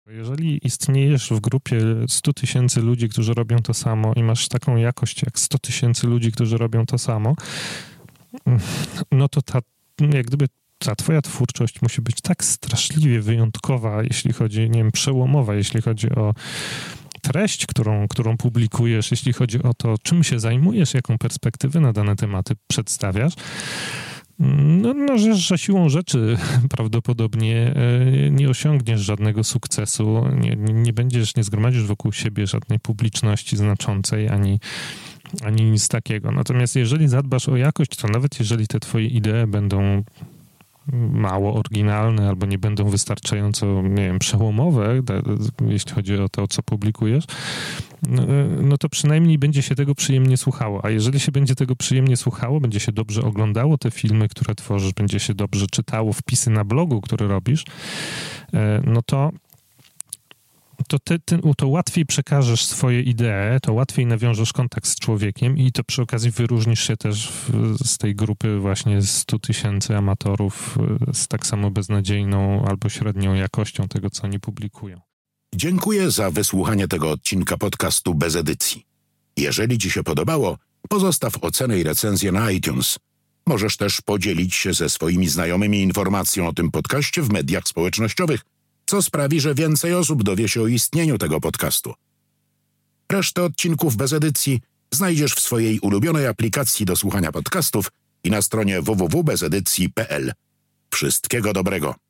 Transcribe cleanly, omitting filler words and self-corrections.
Jeżeli istniejesz w grupie 100 000 ludzi, którzy robią to samo i masz taką jakość jak 100 000 ludzi, którzy robią to samo, no to jak gdyby ta twoja twórczość musi być tak straszliwie wyjątkowa, jeśli chodzi, nie wiem, przełomowa, jeśli chodzi o treść, którą publikujesz, jeśli chodzi o to, czym się zajmujesz, jaką perspektywę na dane tematy przedstawiasz, że siłą rzeczy prawdopodobnie nie osiągniesz żadnego sukcesu, nie zgromadzisz wokół siebie żadnej publiczności znaczącej, ani nic takiego. Natomiast jeżeli zadbasz o jakość, to nawet jeżeli te twoje idee będą mało oryginalne albo nie będą wystarczająco, nie wiem, przełomowe, jeśli chodzi o to, co publikujesz, no to przynajmniej będzie się tego przyjemnie słuchało. A jeżeli się będzie tego przyjemnie słuchało, będzie się dobrze oglądało te filmy, które tworzysz, będzie się dobrze czytało wpisy na blogu, które robisz, no to to łatwiej przekażesz swoje idee, to łatwiej nawiążesz kontakt z człowiekiem i to przy okazji wyróżnisz się też z tej grupy właśnie 100 000 amatorów z tak samo beznadziejną albo średnią jakością tego, co oni publikują. Dziękuję za wysłuchanie tego odcinka podcastu Bez Edycji. Jeżeli Ci się podobało, pozostaw ocenę i recenzję na iTunes. Możesz też podzielić się ze swoimi znajomymi informacją o tym podcaście w mediach społecznościowych, co sprawi, że więcej osób dowie się o istnieniu tego podcastu. Resztę odcinków Bez Edycji znajdziesz w swojej ulubionej aplikacji do słuchania podcastów i na stronie www.bezedycji.pl. Wszystkiego dobrego.